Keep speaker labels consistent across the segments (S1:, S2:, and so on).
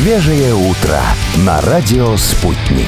S1: Свежее утро на радио «Спутник».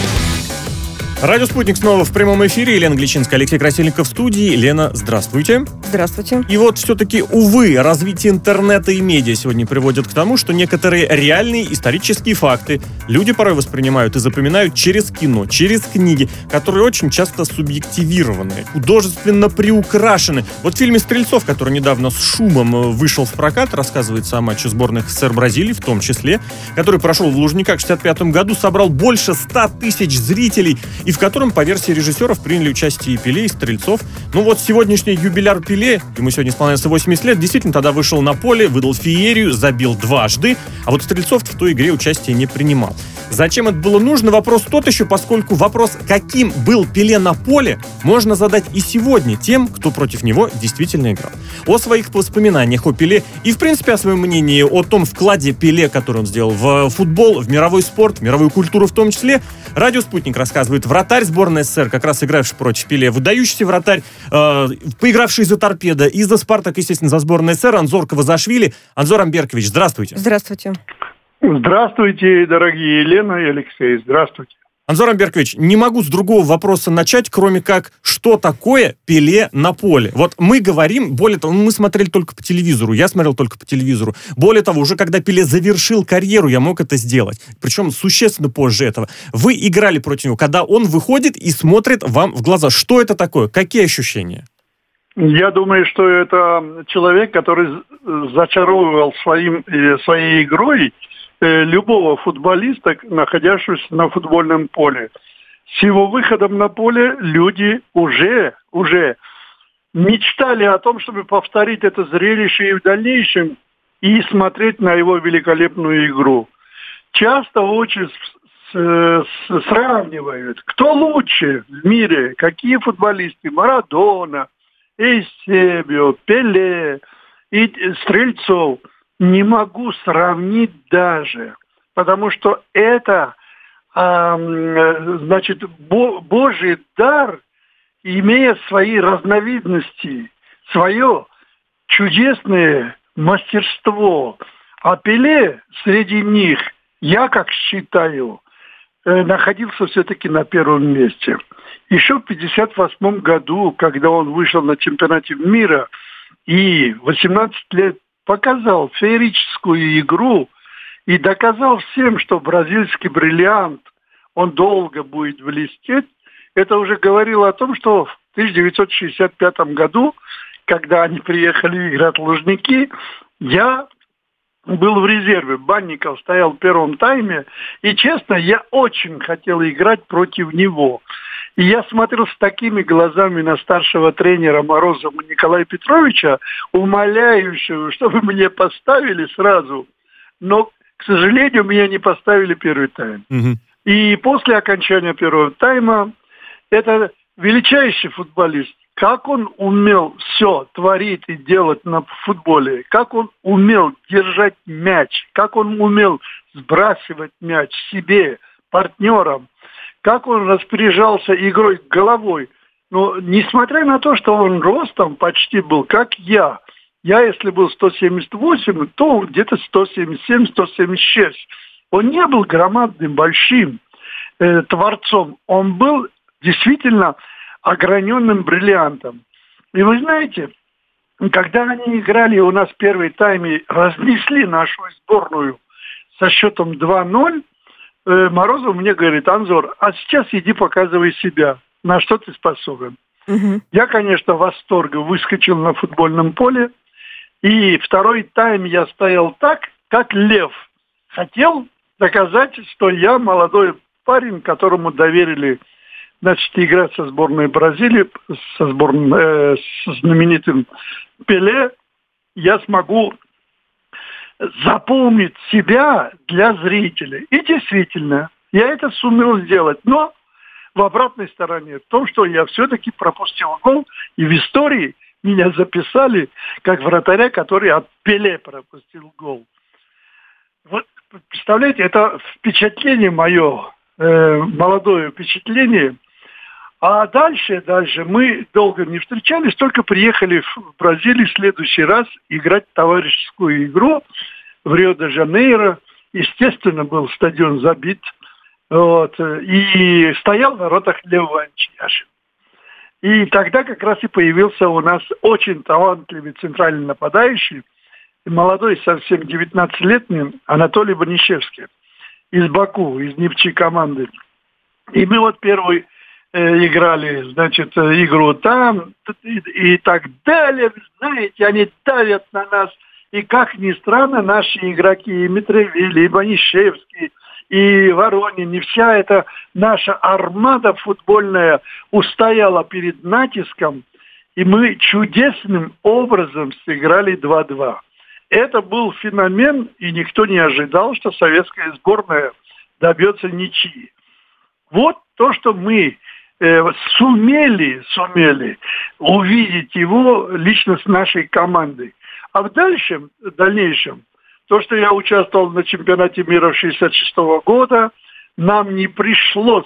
S2: Радио «Спутник» снова в прямом эфире. Елена Гличинская, Алексей Красильников в студии. Лена, здравствуйте.
S3: Здравствуйте.
S2: И вот все-таки, увы, развитие интернета и медиа сегодня приводит к тому, что некоторые реальные исторические факты люди порой воспринимают и запоминают через кино, через книги, которые очень часто субъективированы, художественно приукрашены. Вот в фильме «Стрельцов», который недавно с шумом вышел в прокат, рассказывается о матче сборных СССР Бразилии, в том числе, который прошел в Лужниках в 1965 году, собрал больше 100 тысяч зрителей, и в котором, по версии режиссеров, приняли участие и Пеле, и Стрельцов. Ну вот сегодняшний юбиляр Пеле, ему сегодня исполняется 80 лет, действительно тогда вышел на поле, выдал феерию, забил дважды, а вот Стрельцов в той игре участия не принимал. Зачем это было нужно? Вопрос тот еще, поскольку вопрос, каким был Пеле на поле, можно задать и сегодня тем, кто против него действительно играл. О своих воспоминаниях о Пеле и, в принципе, о своем мнении о том вкладе Пеле, который он сделал в футбол, в мировой спорт, в мировую культуру в том числе, радио «Спутник» рассказывает вратарь сборной СССР, как раз игравший против Пеле, выдающийся вратарь, поигравший за «Торпедо» и за «Спартак», естественно, за сборную СССР, Анзор Кавазашвили. Анзор Амберкович, здравствуйте.
S3: Здравствуйте.
S4: Здравствуйте, дорогие Елена и Алексей. Здравствуйте.
S2: Анзор Амберкович, не могу с другого вопроса начать, кроме как, что такое Пеле на поле? Вот мы говорим, более того, мы смотрели только по телевизору, я смотрел только по телевизору. Более того, уже когда Пеле завершил карьеру, я мог это сделать. Причем существенно позже этого. Вы играли против него, когда он выходит и смотрит вам в глаза. Что это такое? Какие ощущения?
S4: Я думаю, что это человек, который зачаровывал своей игрой любого футболиста, находящегося на футбольном поле. С его выходом на поле люди уже мечтали о том, чтобы повторить это зрелище и в дальнейшем и смотреть на его великолепную игру. Часто очень сравнивают, кто лучше в мире, какие футболисты: Марадона, Эйсебио, Пеле и Стрельцов. Не могу сравнить даже, потому что это, Божий дар, имея свои разновидности, свое чудесное мастерство. А Пеле среди них, я как считаю, находился все-таки на первом месте. Еще в 1958 году, когда он вышел на чемпионате мира и 18 лет показал феерическую игру и доказал всем, что бразильский бриллиант, он долго будет блестеть. Это уже говорило о том, что в 1965 году, когда они приехали играть в Лужники, я был в резерве. Банников стоял в первом тайме, и, честно, я очень хотел играть против него. И я смотрел с такими глазами на старшего тренера Морозова Николая Петровича, умоляющего, чтобы мне поставили сразу. Но, к сожалению, меня не поставили первый тайм. И после окончания первого тайма это величайший футболист. Как он умел все творить и делать на футболе, как он умел держать мяч, как он умел сбрасывать мяч себе, партнерам, как он распоряжался игрой головой. Но несмотря на то, что он ростом почти был, как я, если был 178, то где-то 177-176. Он не был громадным, большим творцом. Он был действительно ограненным бриллиантом. И вы знаете, когда они играли у нас в первой тайме, разнесли нашу сборную со счетом 2-0, Морозов мне говорит: Анзор, а сейчас иди показывай себя, на что ты способен. Я, конечно, в восторге выскочил на футбольном поле, и второй тайм я стоял так, как лев. Хотел доказать, что я молодой парень, которому доверили, играть со сборной Бразилии, со знаменитым Пеле, я смогу запомнить себя для зрителей. И действительно, я это сумел сделать. Но в обратной стороне, в том, что я все-таки пропустил гол, и в истории меня записали как вратаря, который от Пеле пропустил гол. Вот, представляете, это впечатление мое, молодое впечатление. А дальше мы долго не встречались, только приехали в Бразилию в следующий раз играть товарищескую игру в Рио-де-Жанейро. естественно, был стадион забит. Вот, и стоял в воротах Лев Иванович Яшин. И тогда как раз и появился у нас очень талантливый центральный нападающий, молодой, совсем 19-летний Анатолий Банишевский из Баку, из Нефчи команды. И мы вот первый играли, значит, игру там и так далее. Знаете, они давят на нас. И, как ни странно, наши игроки, и Митревили, и Банишевский, и Воронин, и вся эта наша армада футбольная устояла перед натиском, и мы чудесным образом сыграли 2-2. Это был феномен, и никто не ожидал, что советская сборная добьется ничьи. Вот то, что мы сумели увидеть его лично с нашей командой. А в дальнейшем, то, что я участвовал на чемпионате мира 1966 года, нам не пришлось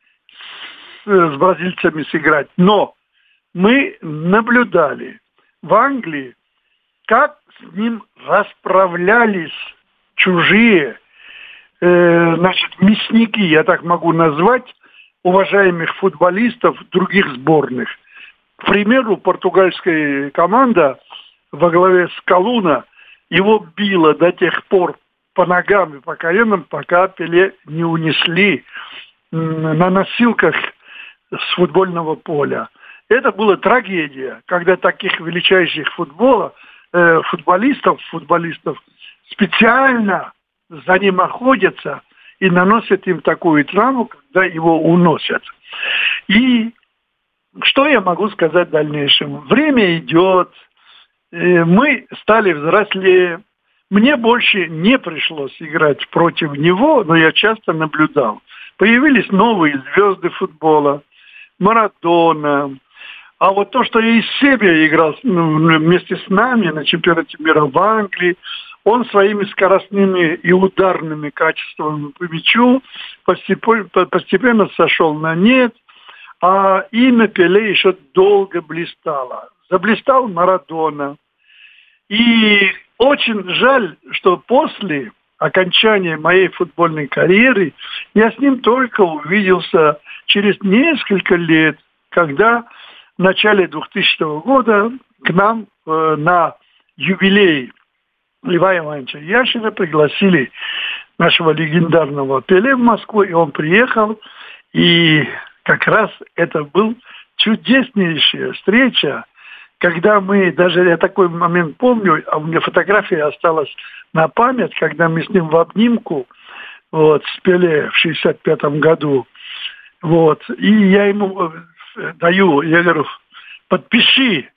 S4: с бразильцами сыграть. Но мы наблюдали в Англии, как с ним расправлялись чужие, мясники, я так могу назвать, уважаемых футболистов других сборных. К примеру, португальская команда во главе с Колуна его била до тех пор по ногам и по коленам, пока Пеле не унесли на носилках с футбольного поля. Это была трагедия, когда таких величайших футболистов специально за ним охотятся и наносят им такую травму, когда его уносят. И что я могу сказать в дальнейшем? Время идет, мы стали взрослее. Мне больше не пришлось играть против него, но я часто наблюдал. Появились новые звезды футбола, Марадона. А вот то, что я из себя играл вместе с нами на чемпионате мира в Англии, он своими скоростными и ударными качествами по мячу постепенно сошел на нет, а имя Пеле еще долго блистало. Заблистал Марадона. И очень жаль, что после окончания моей футбольной карьеры я с ним только увиделся через несколько лет, когда в начале 2000 года к нам на юбилей Льва Ивановича Яшина пригласили нашего легендарного Пеле в Москву, и он приехал, и как раз это был чудеснейшая встреча, когда мы, даже я такой момент помню, а у меня фотография осталась на память, когда мы с ним в обнимку с Пеле в 1965 году, и я ему даю, я говорю, подпиши.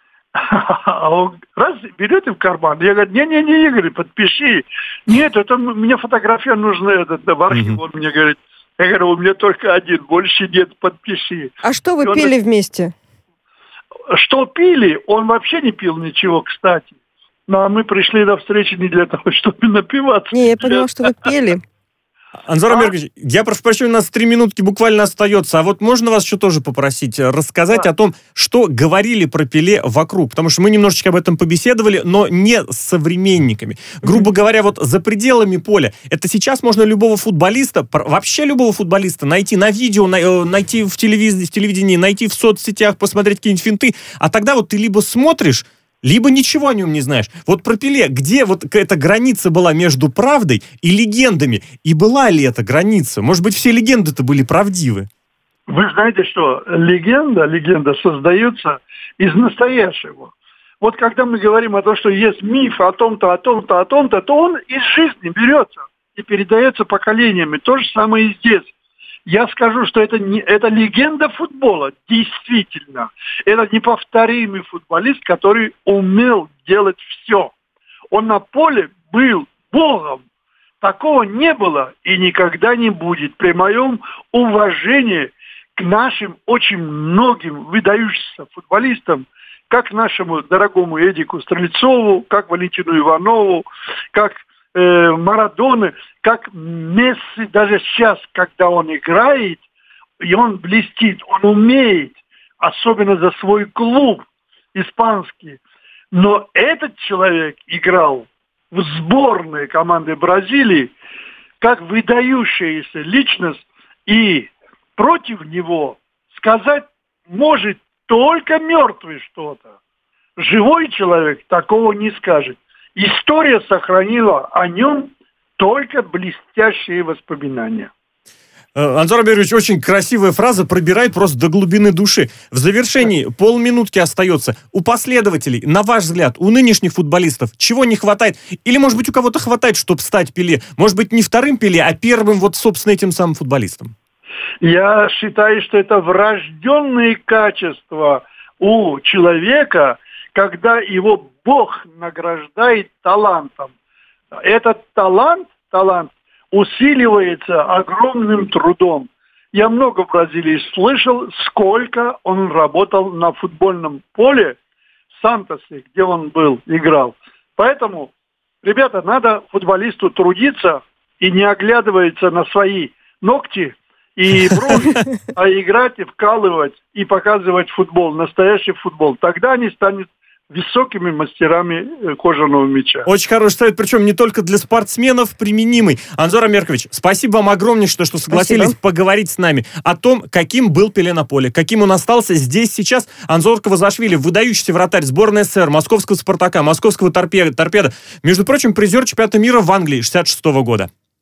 S4: А он раз берет и в карман. Я говорю, не, Игорь, подпиши. Нет, это мне фотография нужна, в архив. Он мне говорит, я говорю, у меня только один, больше нет, подпиши.
S3: А что вы пили вместе?
S4: Что пили? Он вообще не пил ничего, кстати. Но мы пришли на встречу не для того, чтобы напиваться.
S3: Не, я поняла, что вы пели.
S2: Анзор Омегович, я прошу прощения, у нас 3 минутки буквально остается. А вот можно вас еще тоже попросить рассказать о том, что говорили про Пеле вокруг? Потому что мы немножечко об этом побеседовали, но не с современниками. Грубо говоря, за пределами поля. Это сейчас можно любого футболиста, вообще любого футболиста найти на видео, найти в телевидении, найти в соцсетях, посмотреть какие-нибудь финты. А тогда ты либо смотришь, либо ничего о нем не знаешь. Вот про Пеле, где эта граница была между правдой и легендами? И была ли эта граница? Может быть, все легенды-то были правдивы?
S4: Вы знаете, что легенда создается из настоящего. Вот когда мы говорим о том, что есть миф о том-то, то он из жизни берется и передается поколениями. То же самое и здесь. Я скажу, что это легенда футбола, действительно. Это неповторимый футболист, который умел делать все. Он на поле был богом. Такого не было и никогда не будет. При моем уважении к нашим очень многим выдающимся футболистам, как нашему дорогому Эдику Стрельцову, как Валентину Иванову, как Марадоны, как Месси, даже сейчас, когда он играет, и он блестит, он умеет, особенно за свой клуб испанский. Но этот человек играл в сборной команды Бразилии как выдающаяся личность, и против него сказать может только мертвый что-то. Живой человек такого не скажет. История сохранила о нем только блестящие воспоминания.
S2: Анзор Аберович, очень красивая фраза, пробирает просто до глубины души. В завершении полминутки остается. У последователей, на ваш взгляд, у нынешних футболистов чего не хватает? Или, может быть, у кого-то хватает, чтобы стать Пеле? Может быть, не вторым Пеле, а первым, вот, собственно, этим самым футболистом?
S4: Я считаю, что это врожденные качества у человека, когда его Бог награждает талантом. Этот талант усиливается огромным трудом. Я много в Бразилии слышал, сколько он работал на футбольном поле в Сантосе, где он играл. Поэтому, ребята, надо футболисту трудиться и не оглядываться на свои ногти и брови, а играть и вкалывать и показывать футбол, настоящий футбол. Тогда они станут высокими мастерами кожаного мяча.
S2: Очень хороший совет, причем не только для спортсменов применимый. Анзор Амеркович, спасибо вам огромнейшее, что согласились поговорить с нами о том, каким был Пеле на поле, каким он остался здесь сейчас. Анзор Кавазашвили, выдающийся вратарь сборной СССР, московского «Спартака», московского «Торпеда». Между прочим, призер чемпионата мира в Англии 66-го года.